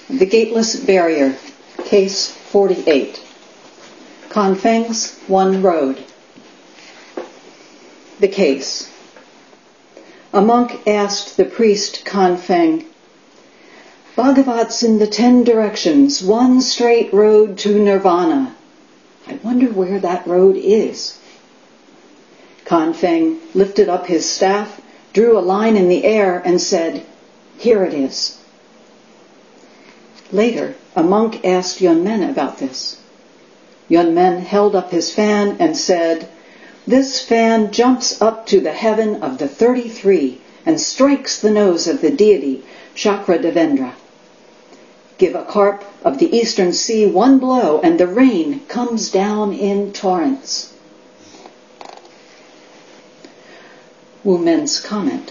The Gateless Barrier, Case 48. Confeng's One Road. The case. A monk asked the priest Confeng, "Bhagavat's in the 10 directions, one straight road to nirvana. I wonder where that road is." Confeng lifted up his staff, drew a line in the air, and said, "Here it is." Later, a monk asked Yunmen about this. Yunmen held up his fan and said, "This fan jumps up to the heaven of the 33 and strikes the nose of the deity Chakradevendra. Give a carp of the eastern sea one blow and the rain comes down in torrents." Wu Men's comment.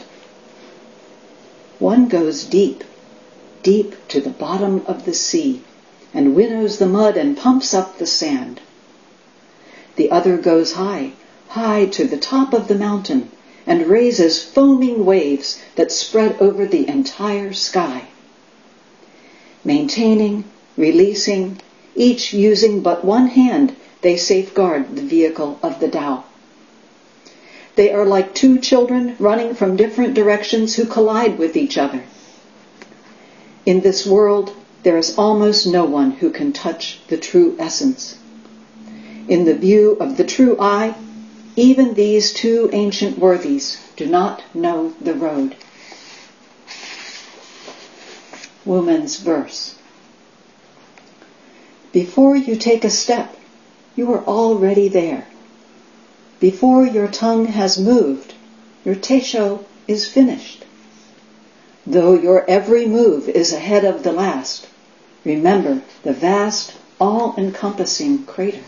One goes deep, deep to the bottom of the sea, and winnows the mud and pumps up the sand. The other goes high, high to the top of the mountain, and raises foaming waves that spread over the entire sky. Maintaining, releasing, each using but one hand, they safeguard the vehicle of the Tao. They are like two children running from different directions who collide with each other. In this world, there is almost no one who can touch the true essence. In the view of the true eye, even these two ancient worthies do not know the road. Woman's verse. Before you take a step, you are already there. Before your tongue has moved, your teisho is finished. Though your every move is ahead of the last, remember the vast, all-encompassing crater.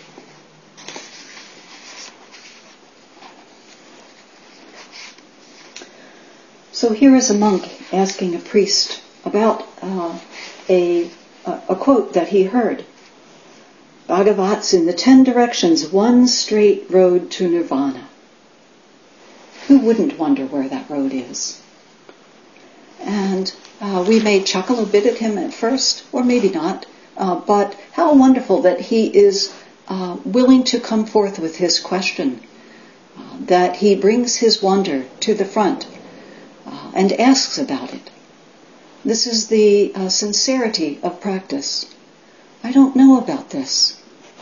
So here is a monk asking a priest about a quote that he heard. Bhagavat's in the 10 directions, one straight road to nirvana. Who wouldn't wonder where that road is? And we may chuckle a bit at him at first, or maybe not, but how wonderful that he is willing to come forth with his question, that he brings his wonder to the front and asks about it. This is the sincerity of practice. I don't know about this.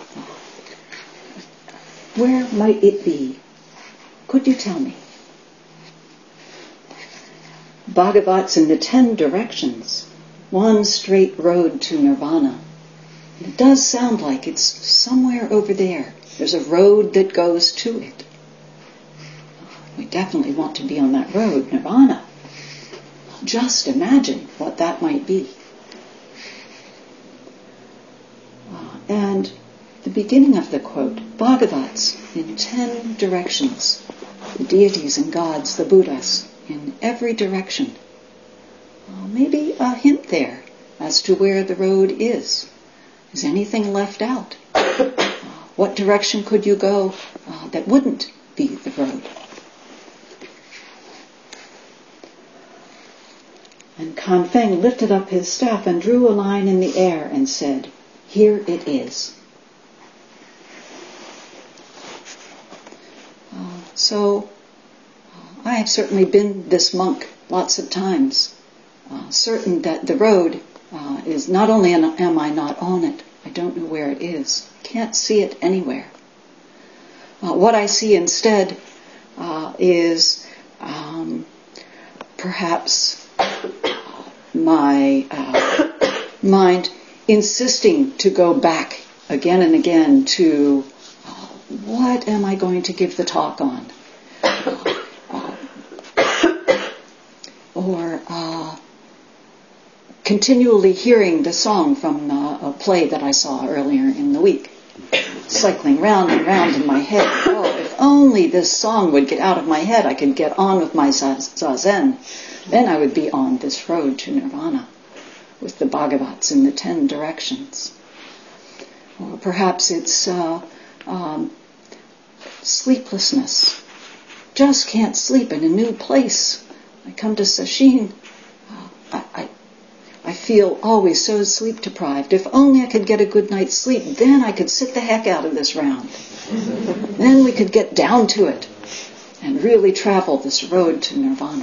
Where might it be? Could you tell me? Bhagavat's in the 10 directions, one straight road to nirvana. It does sound like it's somewhere over there. There's a road that goes to it. We definitely want to be on that road, nirvana. Just imagine what that might be. And the beginning of the quote, Bhagavat's in 10 directions, the deities and gods, the Buddhas, in every direction. Maybe a hint there as to where the road is. Is anything left out? What direction could you go that wouldn't be the road? And Confeng lifted up his staff and drew a line in the air and said, "Here it is." So I have certainly been this monk lots of times, certain that the road is not only am I not on it, I don't know where it is. Can't see it anywhere. What I see instead is perhaps my mind insisting to go back again and again to what am I going to give the talk on? Or continually hearing the song from a play that I saw earlier in the week, cycling round and round in my head. Oh, if only this song would get out of my head, I could get on with my zazen. Then I would be on this road to nirvana with the Bhagavats in the 10 directions. Or perhaps it's sleeplessness. Just can't sleep in a new place. I come to Sesshin. I feel always so sleep deprived. If only I could get a good night's sleep, then I could sit the heck out of this round. Then we could get down to it and really travel this road to nirvana.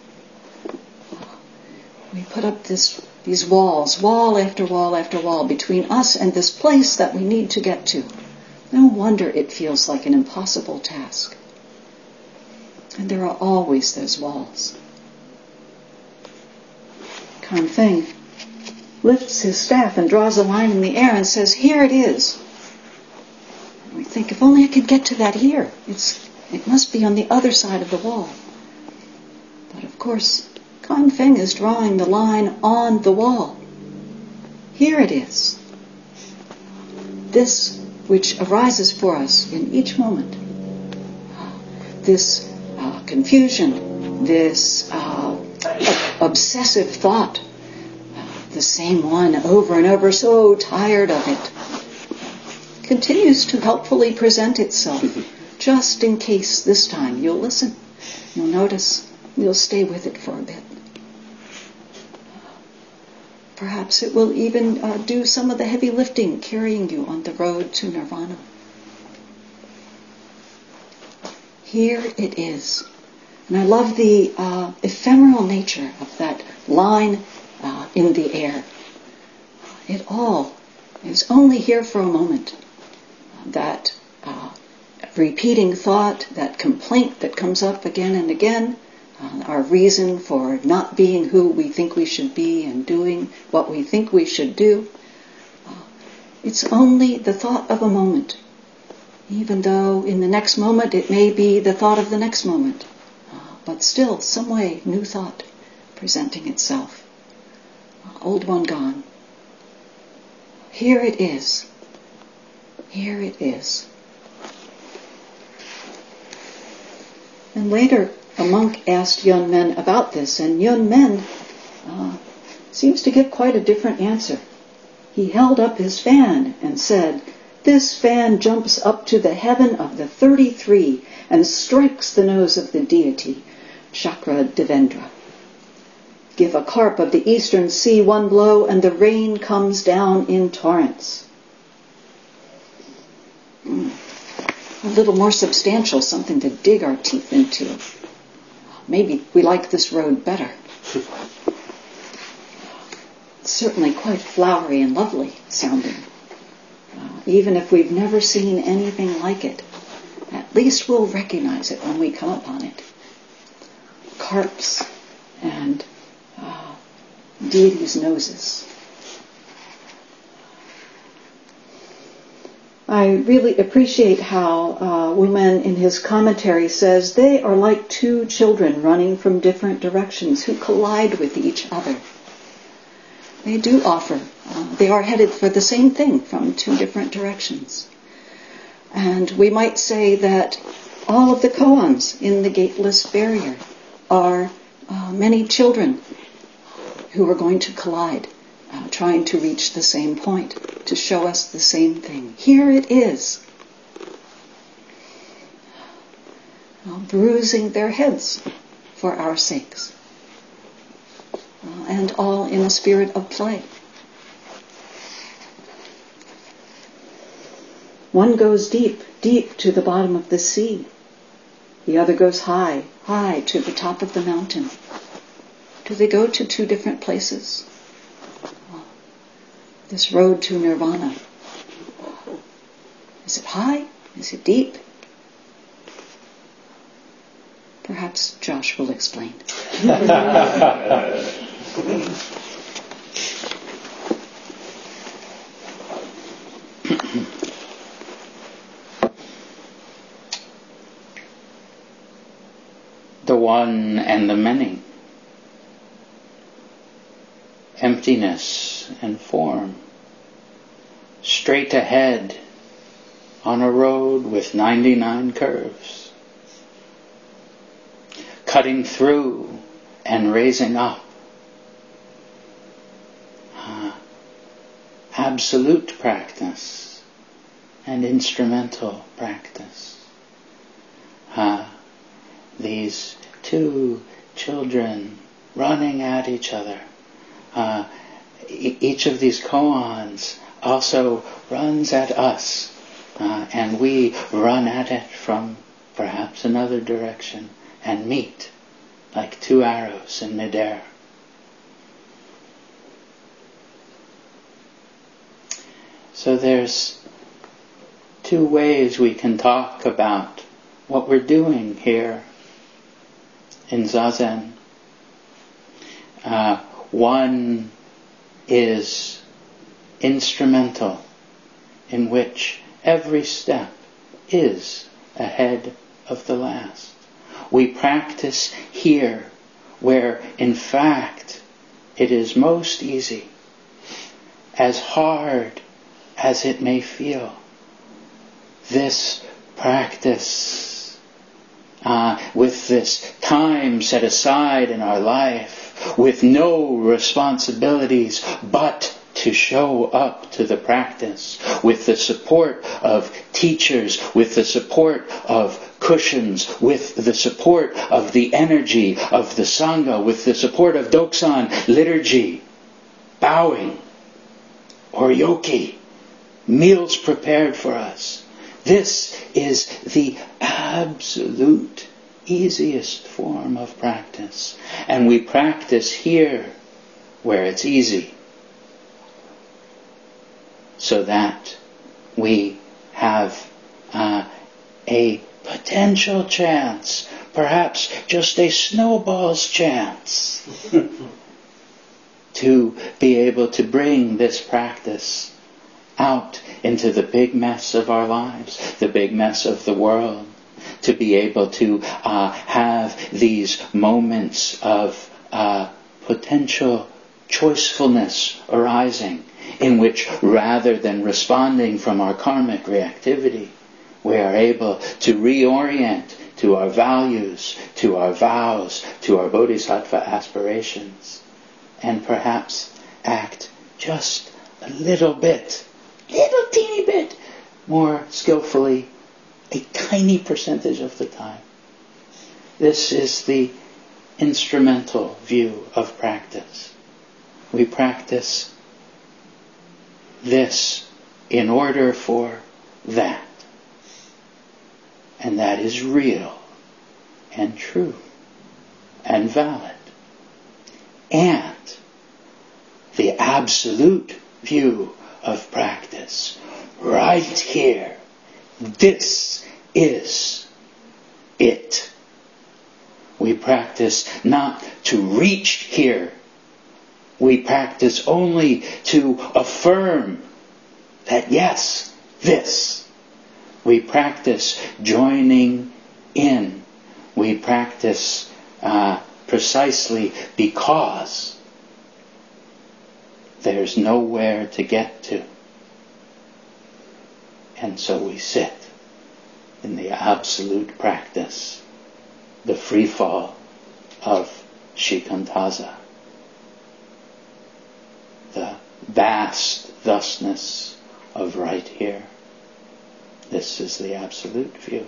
We put up these walls, wall after wall after wall, between us and this place that we need to get to. No wonder it feels like an impossible task. And there are always those walls. Kanfeng lifts his staff and draws a line in the air and says, "Here it is." And we think, if only I could get to that here. It must be on the other side of the wall. But of course, Kanfeng is drawing the line on the wall. Here it is. This which arises for us in each moment. This confusion, this obsessive thought, the same one over and over, so tired of it, continues to helpfully present itself, just in case this time you'll listen, you'll notice, you'll stay with it for a bit. Perhaps it will even do some of the heavy lifting, carrying you on the road to nirvana. Here it is. And I love the ephemeral nature of that line in the air. It all is only here for a moment. That repeating thought, that complaint that comes up again and again, our reason for not being who we think we should be and doing what we think we should do. It's only the thought of a moment, even though in the next moment it may be the thought of the next moment. But still, some way, new thought presenting itself. Old one gone. Here it is. Here it is. And later, a monk asked Yun Men about this, and Yun Men seems to give quite a different answer. He held up his fan and said, "This fan jumps up to the heaven of the 33 and strikes the nose of the deity, Chakra Devendra. Give a carp of the eastern sea one blow and the rain comes down in torrents." A little more substantial, something to dig our teeth into. Maybe we like this road better. It's certainly quite flowery and lovely sounding. Even if we've never seen anything like it, at least we'll recognize it when we come upon it. Carps and deities' noses. I really appreciate how Wumen in his commentary says they are like two children running from different directions who collide with each other. They do offer, they are headed for the same thing from two different directions. And we might say that all of the koans in the gateless barrier are many children who are going to collide, trying to reach the same point, to show us the same thing. Here it is. Bruising their heads for our sakes. And all in a spirit of play. One goes deep, deep to the bottom of the sea. The other goes high, high to the top of the mountain. Do they go to two different places? This road to nirvana. Is it high? Is it deep? Perhaps Josh will explain. The one and the many. Emptiness and form. Straight ahead on a road with 99 curves. Cutting through and raising up. Absolute practice and instrumental practice. These two children running at each other. each of these koans also runs at us, and we run at it from perhaps another direction and meet like two arrows in midair. So there's two ways we can talk about what we're doing here in Zazen. One is instrumental, in which every step is ahead of the last. We practice here where, in fact, it is most easy, as hard as it may feel. This practice, with this time set aside in our life, with no responsibilities but to show up to the practice, with the support of teachers, with the support of cushions, with the support of the energy of the Sangha, with the support of Doksan, liturgy, bowing, oryoki, meals prepared for us. This is the absolute easiest form of practice. And we practice here where it's easy, so that we have a potential chance, perhaps just a snowball's chance, to be able to bring this practice out into the big mess of our lives, the big mess of the world, to be able to have these moments of potential choicefulness arising, in which, rather than responding from our karmic reactivity, we are able to reorient to our values, to our vows, to our bodhisattva aspirations, and perhaps act just a little teeny bit more skillfully, a tiny percentage of the time. This is the instrumental view of practice. We practice this in order for that. And that is real and true and valid. And the absolute view of practice, right here, this is it. We practice not to reach here. We practice only to affirm that yes, this. We practice joining in. We practice precisely because there's nowhere to get to. And so we sit in the absolute practice, the free fall of shikantaza, the vast thusness of right here. This is the absolute view.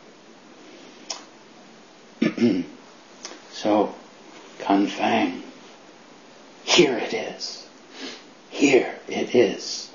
So, Kanfang, here it is. Here it is.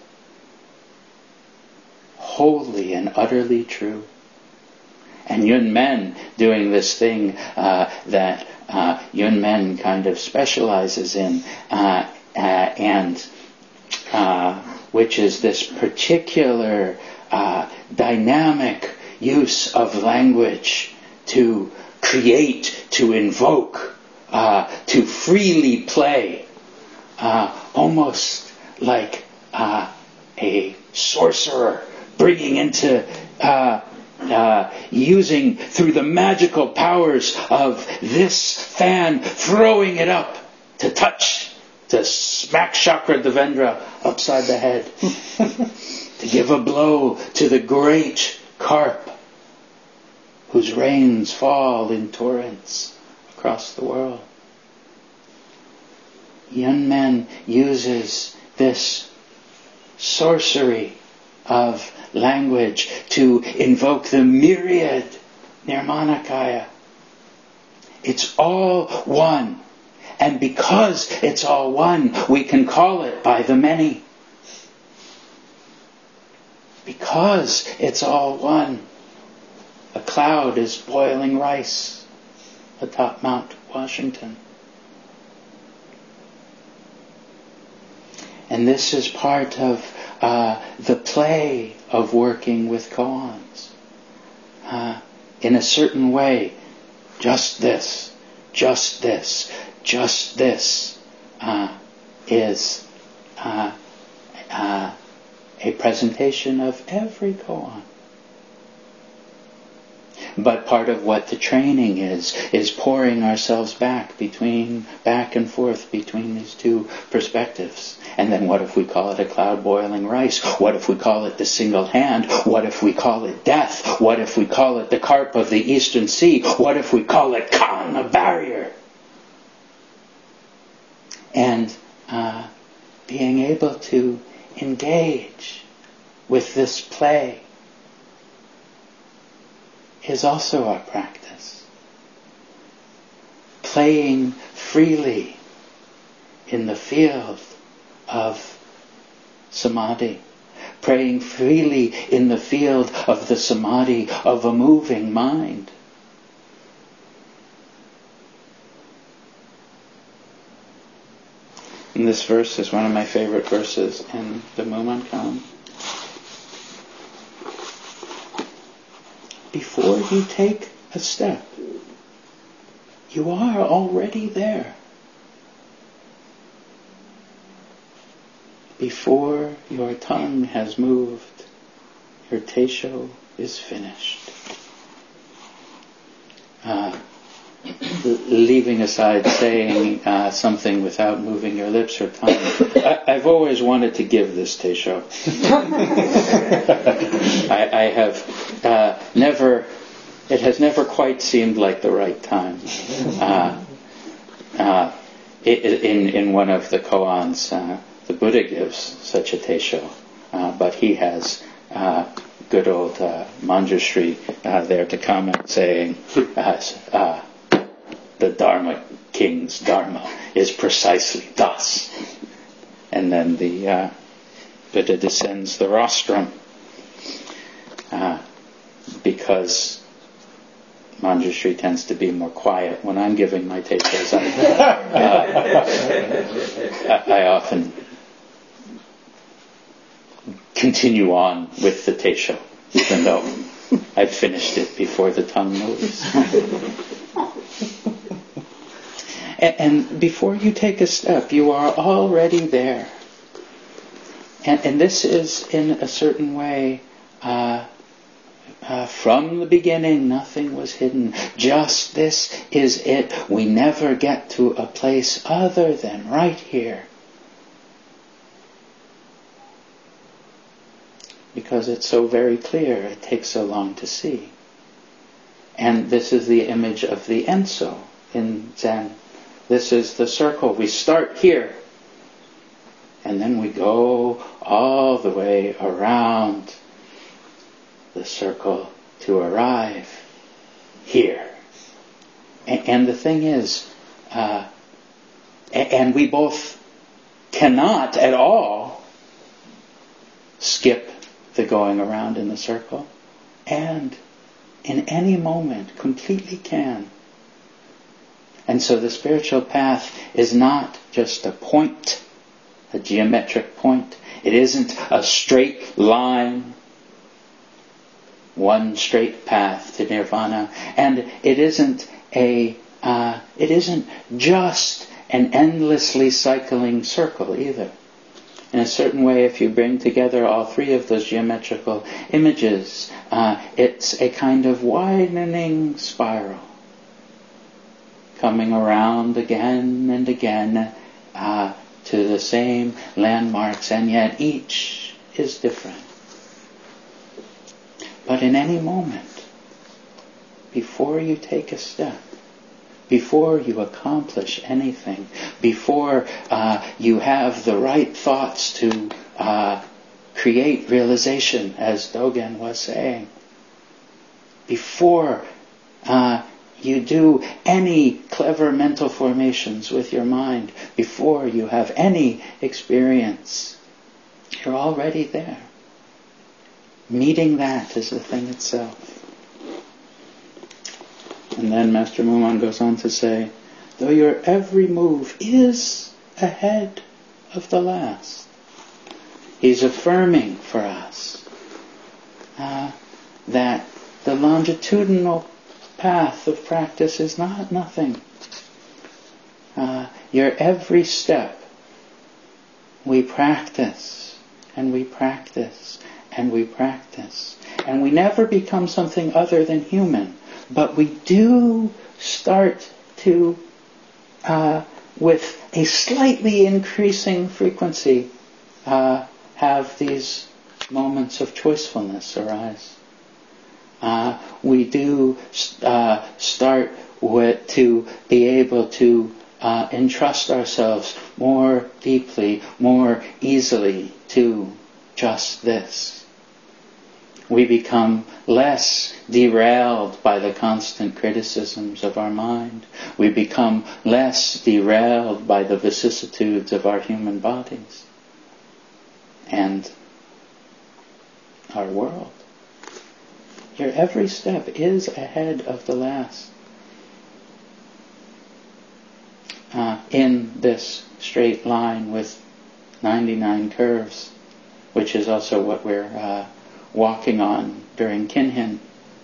Wholly and utterly true. And Yun Men doing this thing that Yun Men kind of specializes in, and which is this particular dynamic use of language to create, to invoke, to freely play, almost like a sorcerer bringing into using through the magical powers of this fan, throwing it up to touch, to smack Chakra Devendra upside the head, to give a blow to the great carp whose rains fall in torrents across the world. Yun Men uses this sorcery of language to invoke the myriad Nirmanakaya. It's all one. And because it's all one, we can call it by the many. Because it's all one. A cloud is boiling rice atop Mount Washington. And this is part of the play of working with koans. In a certain way, just this is a presentation of every koan. But part of what the training is pouring ourselves back and forth between these two perspectives. And then what if we call it a cloud boiling rice? What if we call it the single hand? What if we call it death? What if we call it the carp of the eastern sea? What if we call it Khan, a barrier? And being able to engage with this play is also our practice. Playing freely in the field of samadhi. Praying freely in the field of the samadhi of a moving mind. And this verse is one of my favorite verses in the Mumonkan. Before you take a step, you are already there. Before your tongue has moved, your teisho is finished. Leaving aside saying something without moving your lips or tongue, I've always wanted to give this teisho. I have never. It has never quite seemed like the right time. In one of the koans, the Buddha gives such a teisho, but he has good old Manjushri there to comment, saying, the Dharma King's Dharma is precisely thus. And then the Buddha descends the rostrum, because Manjushri tends to be more quiet when I'm giving my teishos. I often continue on with the teisho, even though I've finished it before the tongue moves. And before you take a step, you are already there. And this is, in a certain way, from the beginning, nothing was hidden. Just this is it. We never get to a place other than right here. Because it's so very clear, it takes so long to see. And this is the image of the Enso in Zen. This is the circle. We start here, and then we go all the way around the circle to arrive here. And the thing is, and we both cannot at all skip the going around in the circle, and in any moment completely can. And so the spiritual path is not just a point, a geometric point. It isn't a straight line, one straight path to nirvana, and it isn't just an endlessly cycling circle either. In a certain way, if you bring together all three of those geometrical images, it's a kind of widening spiral, coming around again and again to the same landmarks, and yet each is different. But in any moment, before you take a step, before you accomplish anything, before you have the right thoughts to create realization, as Dogen was saying, before you do any clever mental formations with your mind, before you have any experience, you're already there. Meeting that is the thing itself. And then Master Muman goes on to say, though your every move is ahead of the last, he's affirming for us that the longitudinal path of practice is not nothing. Your every step, we practice, and we practice, and we practice. And we never become something other than human. But we do start to, with a slightly increasing frequency, have these moments of choicefulness arise. We do start to be able to entrust ourselves more deeply, more easily to just this. We become less derailed by the constant criticisms of our mind. We become less derailed by the vicissitudes of our human bodies and our world. Your every step is ahead of the last. In this straight line with 99 curves, which is also what we're walking on during Kinhin,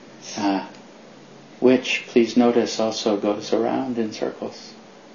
which, please notice, also goes around in circles.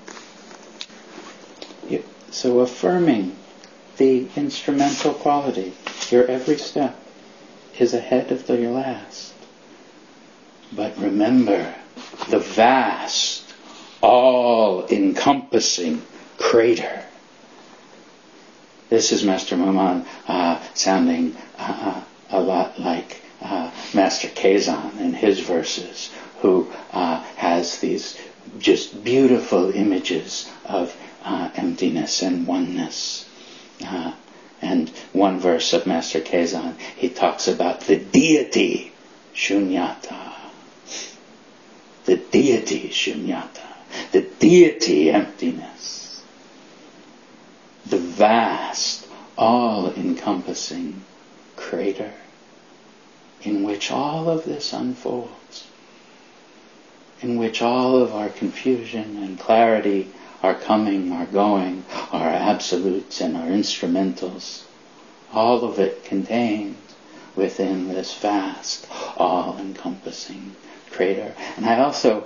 So affirming the instrumental quality, your every step is ahead of your last. But remember the vast, all-encompassing crater. This is Master Muman sounding a lot like Master Kazan in his verses, who has these just beautiful images of emptiness and oneness. And one verse of Master Kazan, he talks about the deity Shunyata. The deity Shunyata. The deity emptiness. The vast, all-encompassing crater in which all of this unfolds, in which all of our confusion and clarity, our coming, our going, our absolutes and our instrumentals, all of it contained within this vast, all-encompassing crater. And I also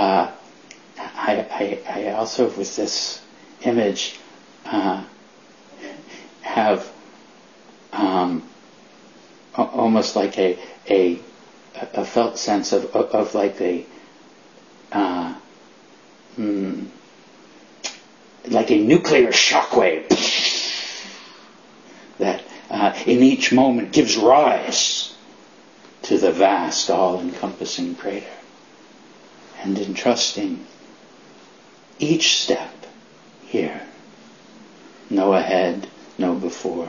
with this image have almost like a felt sense of like like a nuclear shockwave that in each moment gives rise to the vast, all-encompassing crater. And entrusting each step here, no ahead, no before.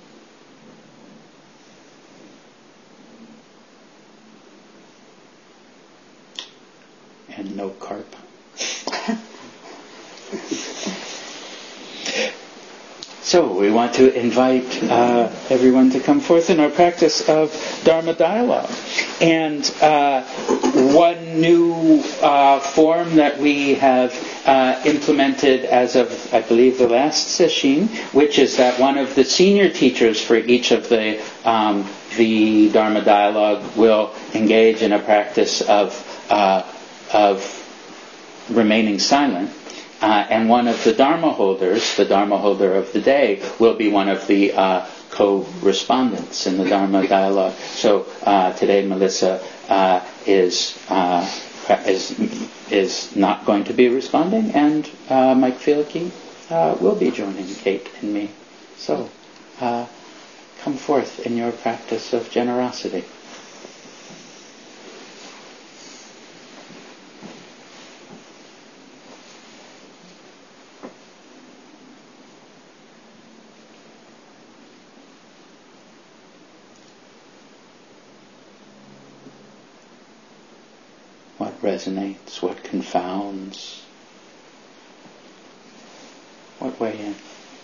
And no carp. So we want to invite everyone to come forth in our practice of Dharma dialogue. And one new form that we have implemented as of, I believe, the last session, which is that one of the senior teachers for each of the Dharma dialogue will engage in a practice of remaining silent. And one of the Dharma holders, the Dharma holder of the day, will be one of the co-respondents in the Dharma dialogue. So today Melissa is not going to be responding, and Mike Fielke will be joining Kate and me. So come forth in your practice of generosity. What resonates, what confounds? What way in?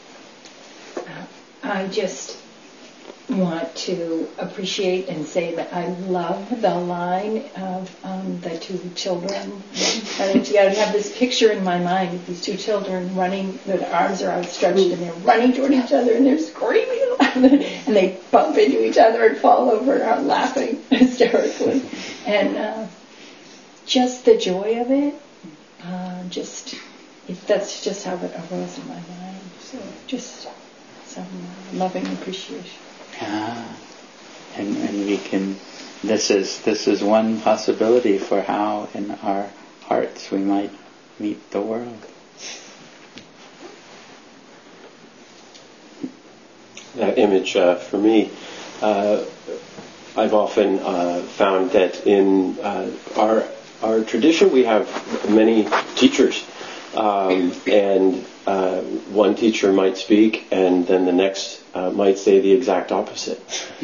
I just want to appreciate and say that I love the line of the two children. And I have this picture in my mind of these two children running, their arms are outstretched, and they're running toward each other, and they're screaming, and they bump into each other and fall over and are laughing hysterically. And just the joy of it, that's just how it arose in my mind. So just some loving appreciation. And we can. This is one possibility for how in our hearts we might meet the world. That image for me, I've often found that in our tradition we have many teachers, and one teacher might speak, and then the next might say the exact opposite,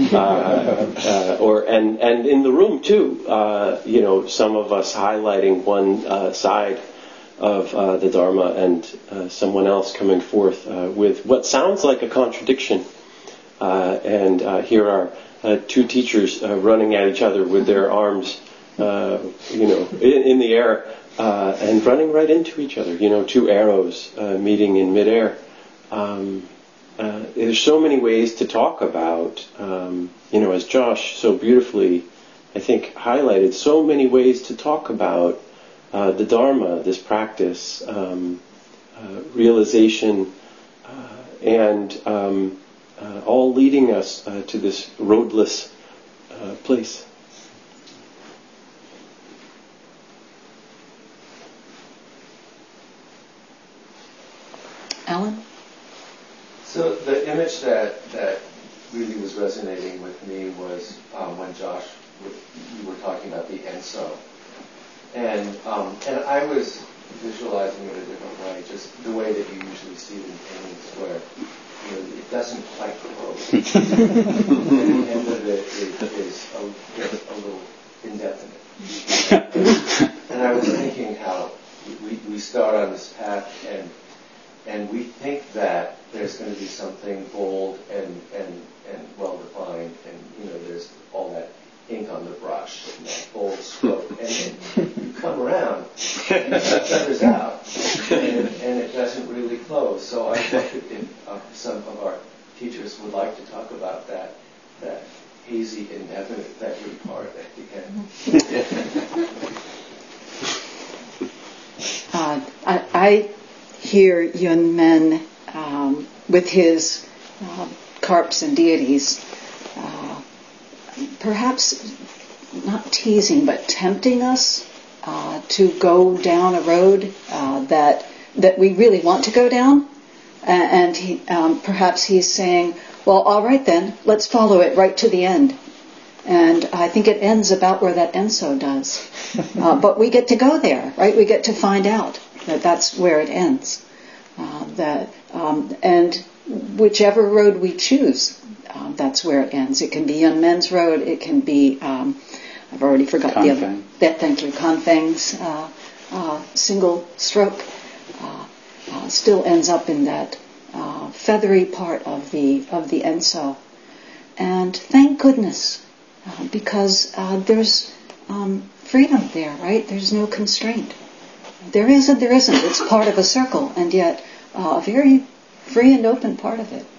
and in the room too. Some of us highlighting one side of the Dharma, and someone else coming forth with what sounds like a contradiction. And here are two teachers running at each other with their arms, in the air. And running right into each other, two arrows meeting in midair. There's so many ways to talk about, as Josh so beautifully, I think, highlighted, so many ways to talk about the Dharma, this practice, realization, and all leading us to this roadless place. Alan? So the image that really was resonating with me was when Josh, you were talking about the Enso. And I was visualizing it a different way, just the way that you usually see it in paintings, where it doesn't quite close. The end of it is a little indefinite. And I was thinking how we start on this path and we think that there's going to be something bold and well-defined, and there's all that ink on the brush and that bold stroke, and then you come around and it feathers out, and it doesn't really close. So I wondered if some of our teachers would like to talk about that hazy, indefinite feathery part at the end. I hear Yun Men with his carps and deities, perhaps not teasing, but tempting us to go down a road that we really want to go down, and he, perhaps he's saying, well, all right then, let's follow it right to the end. And I think it ends about where that Enso does. But we get to go there, right? We get to find out that that's where it ends. And whichever road we choose, that's where it ends. It can be Yun Men's road. It can be, I've already forgot the other. Thank you. Confeng's single stroke still ends up in that feathery part of the Enso. And thank goodness, because there's freedom there, right? There's no constraint. There is and there isn't. It's part of a circle, and yet a very free and open part of it.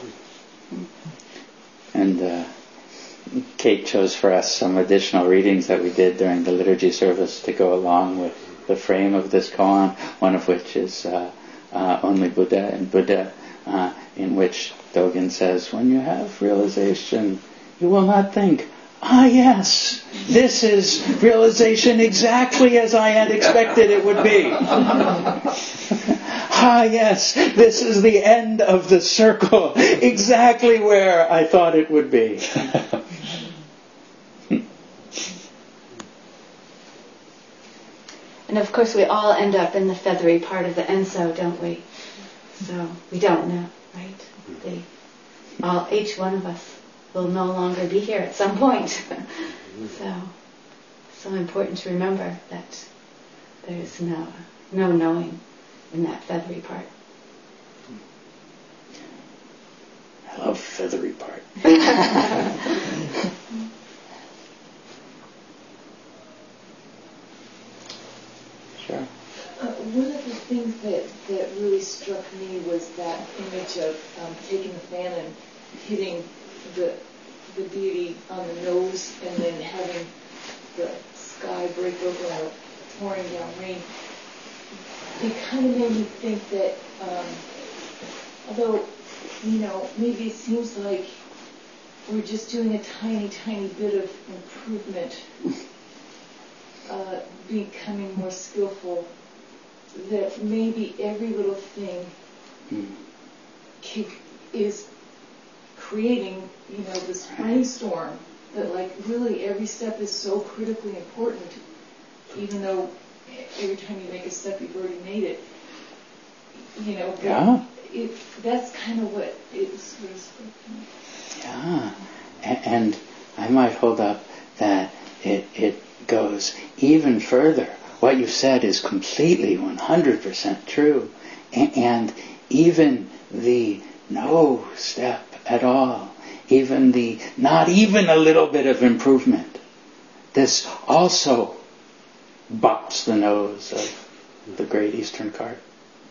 And Kate chose for us some additional readings that we did during the liturgy service to go along with the frame of this koan, one of which is Only Buddha and Buddha, in which Dogen says, when you have realization, you will not think, yes, this is realization exactly as I had expected it would be. Yes, this is the end of the circle, exactly where I thought it would be. And of course we all end up in the feathery part of the Enso, don't we? So we don't know, right? Each one of us will no longer be here at some point. So so important to remember that there is no knowing in that feathery part. I love feathery part. Sure. One of the things that really struck me was that image of taking the fan and hitting the deity on the nose and then having the sky break open or pouring down rain. It kind of made me think that although, maybe it seems like we're just doing a tiny, tiny bit of improvement, becoming more skillful, that maybe every little thing is creating, this brainstorm, that like really every step is so critically important, even though every time you make a step you've already made it. Yeah. That's kind of what it sort of spoke to me. Yeah. And I might hold up that it goes even further. What you said is completely 100% true. And even the no step at all, even the not even a little bit of improvement, this also bops the nose of the great Eastern cart.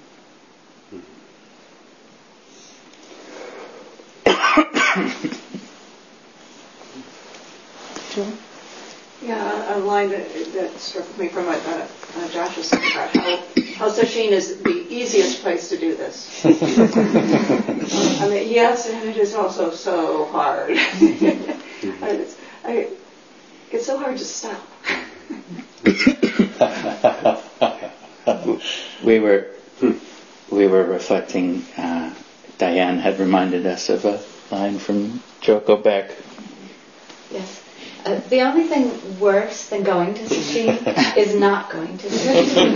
Sure. Yeah, a line that struck me from Joshua said about how Sesshin is the easiest place to do this. I mean, yes, and it is also so hard. It's so hard to stop. We were reflecting. Diane had reminded us of a line from Joko Beck. Yes. The only thing worse than going to Sesshin is not going to Sesshin.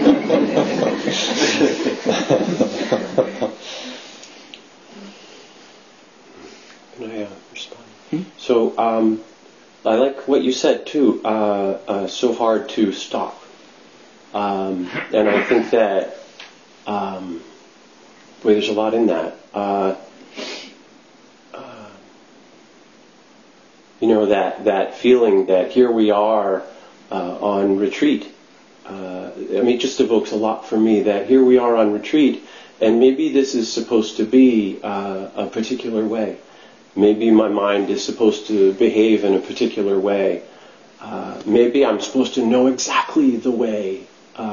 Can I respond? So I like what you said too. So hard to stop, and I think that there's a lot in that. That feeling that here we are on retreat. It just evokes a lot for me that here we are on retreat, and maybe this is supposed to be a particular way. Maybe my mind is supposed to behave in a particular way. Maybe I'm supposed to know exactly the way.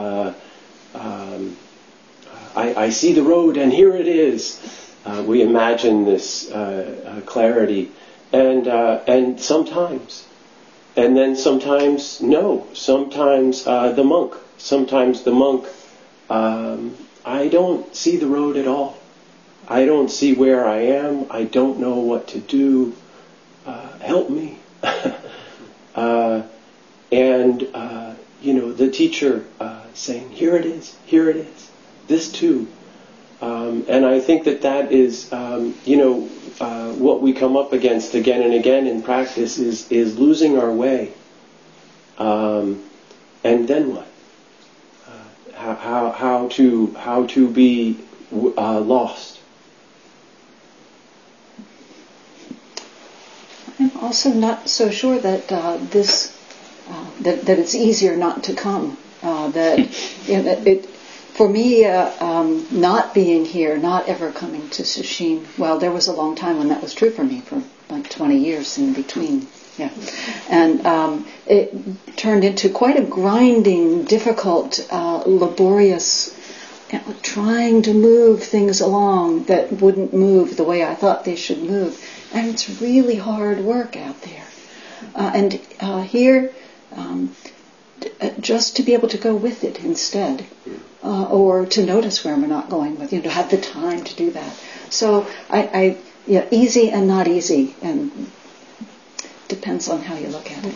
I see the road and here it is. We imagine this clarity. And sometimes, and then sometimes no. Sometimes the monk. I don't see the road at all. I don't see where I am. I don't know what to do. Help me. The teacher saying, here it is, this too. And I think that is, what we come up against again and again in practice is losing our way. And then what? How to be lost. I'm also not so sure that that it's easier not to come. For me, not being here, not ever coming to Sesshin. Well, there was a long time when that was true for me, for like 20 years in between. Yeah, and it turned into quite a grinding, difficult, laborious, trying to move things along that wouldn't move the way I thought they should move. And it's really hard work out there. Here, just to be able to go with it instead, or to notice where we're not going with, to have the time to do that. So easy and not easy, and depends on how you look at it.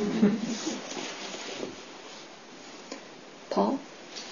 Paul?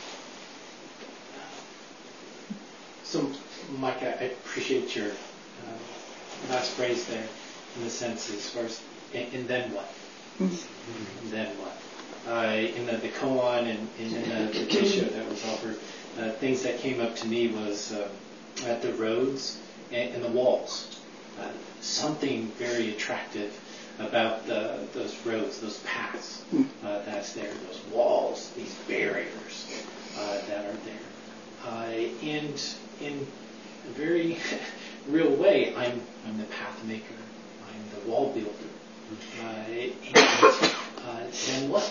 So, Mike, I appreciate your last phrase there, in the sense as far as, and then what? Mm-hmm. And then what? in the koan and in the Desho that was offered, things that came up to me was at the roads and the walls. Something very attractive about those roads, those paths that's there, those walls, these barriers that are there. And in a very real way, I'm the path maker, I'm the wall builder. And then what?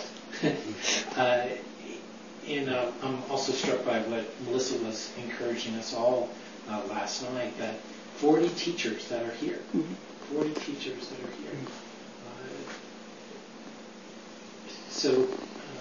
And I'm also struck by what Melissa was encouraging us all last night, that 40 teachers that are here. 40 teachers that are here. So,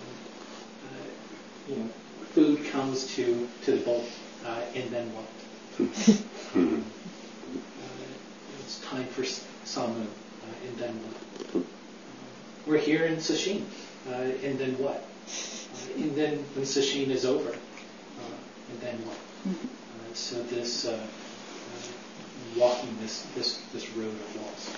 food comes to the bowl, and then what? It's time for Samu, and then what? We're here in Sesshin, and then what? And then when Sesshin is over, and then what? So this walking this road of walls.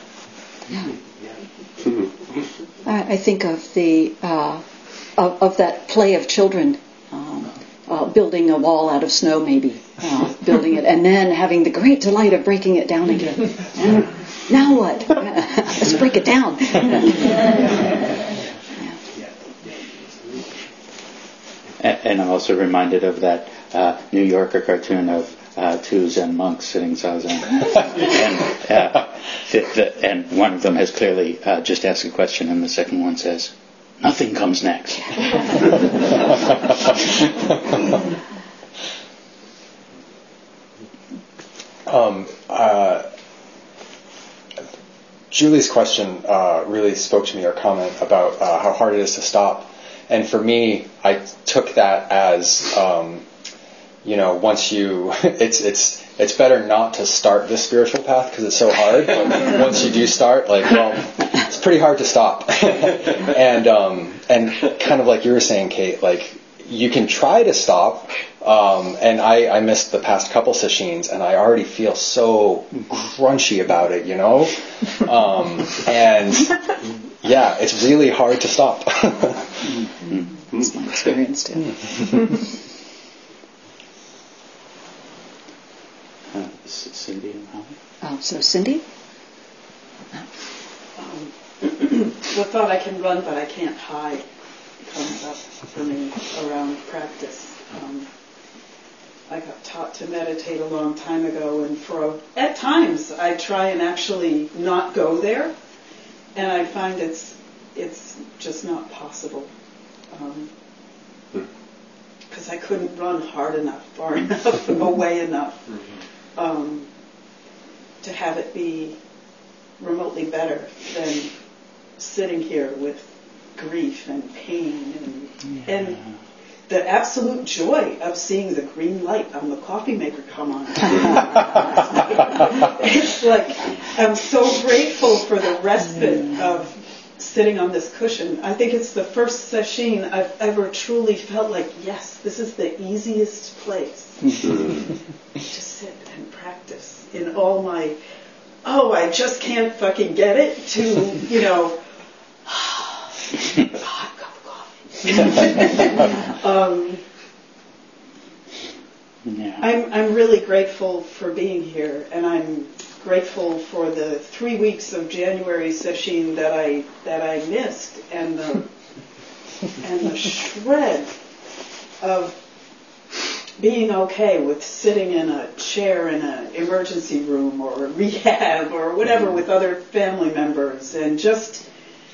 Yeah. I think of the of that play of children building a wall out of snow, maybe building it, and then having the great delight of breaking it down again. And now what? Let's break it down. And I'm also reminded of that New Yorker cartoon of two Zen monks sitting zazen, and one of them has clearly just asked a question, and the second one says, "Nothing comes next." Julie's question really spoke to me, or comment about how hard it is to stop. And for me, I took that as, once you, it's better not to start this spiritual path because it's so hard. But once you do start, it's pretty hard to stop. And kind of like you were saying, Kate, you can try to stop. And I missed the past couple sessions, and I already feel so crunchy about it, and yeah, it's really hard to stop. That's my experience too. Cindy and Holly? So Cindy? The thought I can run but I can't hide comes up for me around practice. I got taught to meditate a long time ago, and at times I try and actually not go there, and I find it's just not possible. Because I couldn't run hard enough, far enough, away enough to have it be remotely better than sitting here with grief and pain and the absolute joy of seeing the green light on the coffee maker come on. It's like I'm so grateful for the respite of sitting on this cushion. I think it's the first sesshin I've ever truly felt like, yes, this is the easiest place to sit and practice in all my, I just can't fucking get it, to, hot cup of coffee. I'm really grateful for being here, and I'm grateful for the 3 weeks of January sesshin that I missed, and the shred of being okay with sitting in a chair in an emergency room or a rehab or whatever with other family members, and just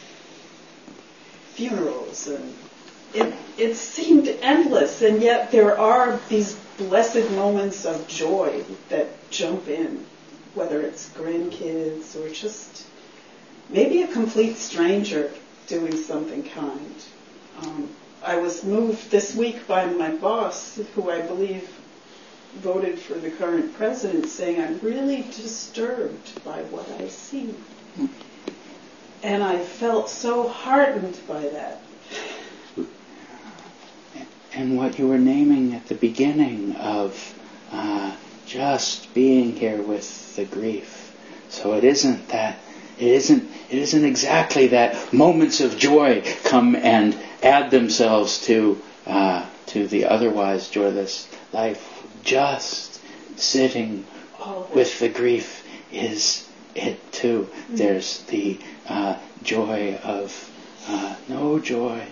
funerals, and it seemed endless, and yet there are these blessed moments of joy that jump in, whether it's grandkids or just maybe a complete stranger doing something kind. I was moved this week by my boss, who I believe voted for the current president, saying, I'm really disturbed by what I see. And I felt so heartened by that. And what you were naming at the beginning of just being here with the grief. So it isn't that It isn't exactly that moments of joy come and add themselves to the otherwise joyless life. Just sitting with the grief is it too. There's the joy of no joy.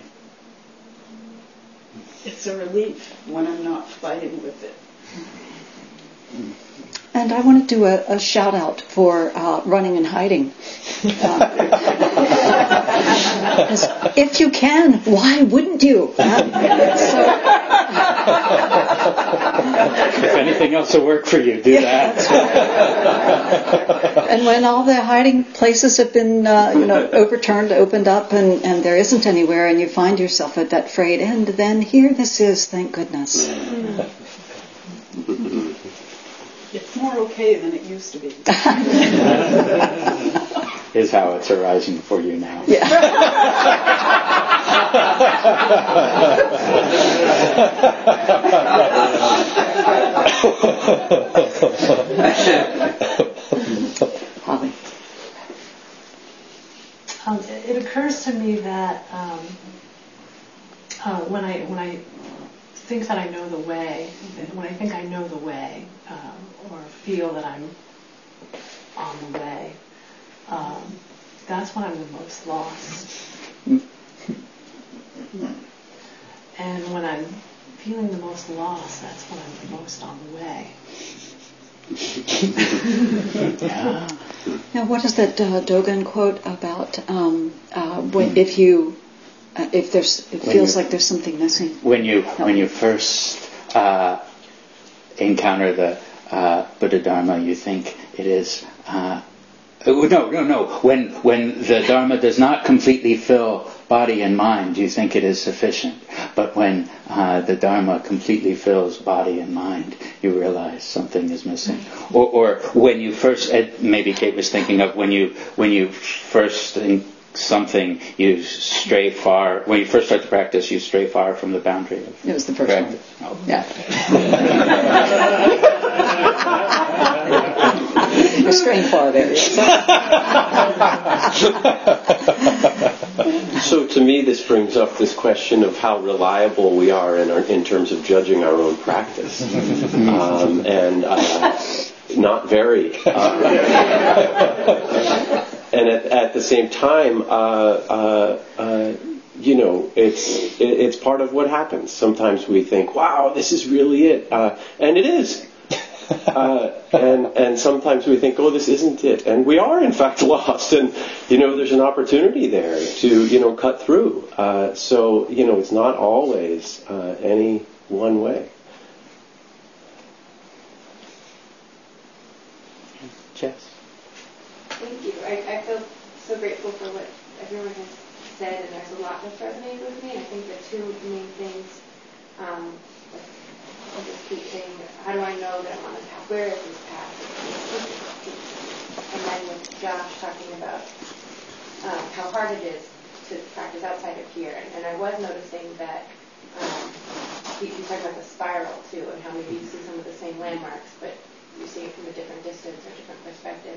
It's a relief when I'm not fighting with it. And I want to do a shout out for running and hiding. If you can, why wouldn't you? If anything else will work for you, do that. And when all the hiding places have been, overturned, opened up, and there isn't anywhere, and you find yourself at that frayed end, then here this is, thank goodness. It's more okay than it used to be. Is how it's arising for you now. Yeah. Holly. It occurs to me that when I think that I know the way, when I think I know the way, or feel that I'm on the way, that's when I'm the most lost. And when I'm feeling the most lost, that's when I'm the most on the way. Now, what is that Dogen quote about? It feels like there's something missing. When you first encounter the Buddha Dharma, you think it is. No. When the Dharma does not completely fill body and mind, you think it is sufficient. But when the Dharma completely fills body and mind, you realize something is missing. Or when you first, maybe Kate was thinking of when you first think something, you stray far. When you first start to practice, you stray far from the boundary of It was the first practice. one. Oh. Yeah. You're straying far there. So to me, this brings up this question of how reliable we are in terms of judging our own practice, and not very. And at the same time, it's part of what happens. Sometimes we think, "Wow, this is really it," and it is. And sometimes we think, "Oh, this isn't it," and we are in fact lost. And there's an opportunity there to cut through. So it's not always any one way. Jess. Thank you. I feel so grateful for what everyone has said, and there's a lot that's resonated with me. I think the two main things, I just keep saying, how do I know that I'm on the path? Where is this path? And then with Josh talking about how hard it is to practice outside of here. And I was noticing that he's talking about the spiral too, and how maybe you see some of the same landmarks, but you see it from a different distance or different perspective.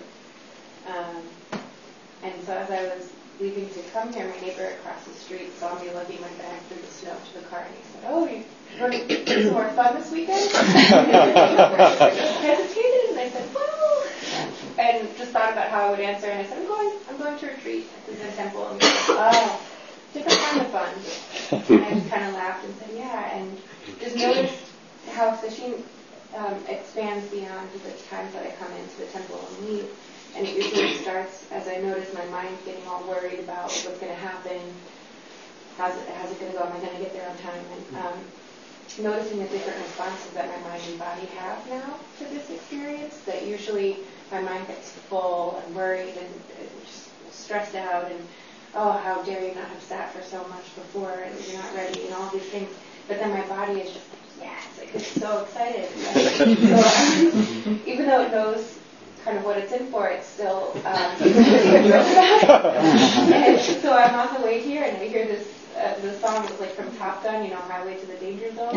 And so as I was leaving to come here, my neighbor across the street saw me lugging my bag through the snow to the car, and he said, "Oh, you're going to do some more fun this weekend?" Hesitated, and I said, "Well," and just thought about how I would answer, and I said, I'm going to retreat at the Zen temple." And he said, "Oh, different kind of fun." And I just kind of laughed and said, "Yeah," and just noticed how Sesshin expands beyond the times that I come into the temple and leave. And it usually starts as I notice my mind getting all worried about what's going to happen, how's it going to go, am I going to get there on time, and noticing the different responses that my mind and body have now to this experience, that usually my mind gets full and worried and just stressed out, and how dare you not have sat for so much before, and you're not ready, and all these things. But then my body is just yes, it's so excited. So even though it knows kind of what it's in for, it's still and so I'm on the way here, and I hear this the song is like from Top Gun, Highway to the Danger Zone.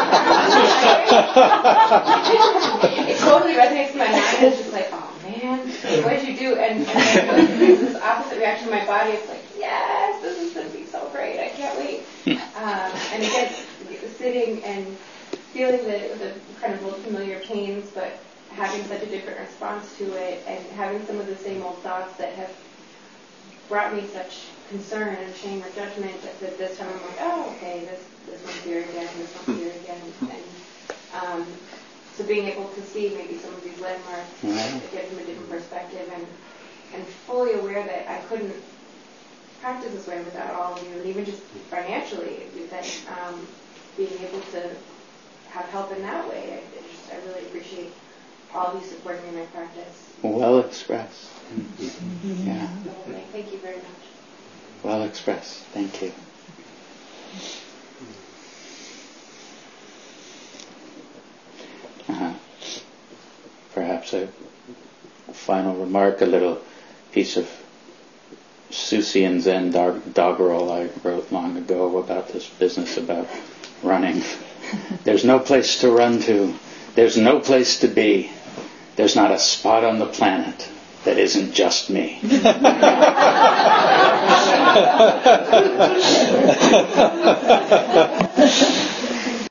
It totally resonates in my mind. It's just like, oh man, what did you do? And there's this opposite reaction in my body. It's like, yes, this is going to be so great. I can't wait. And again, sitting and feeling the kind of old familiar pains, but having such a different response to it, and having some of the same old thoughts that have brought me such concern and shame or judgment, that this time I'm like, oh, okay, this one's here again, this one's here again. And so being able to see maybe some of these landmarks, again, from a different perspective, and fully aware that I couldn't practice this way without all of you, and even just financially, that being able to have help in that way, I really appreciate all of you supporting me in my practice. Well expressed. Yeah. Thank you very much. Well expressed. Thank you. Perhaps a final remark, a little piece of Susie and Zen doggerel I wrote long ago about this business about running. There's no place to run to. There's no place to be. There's not a spot on the planet that isn't just me.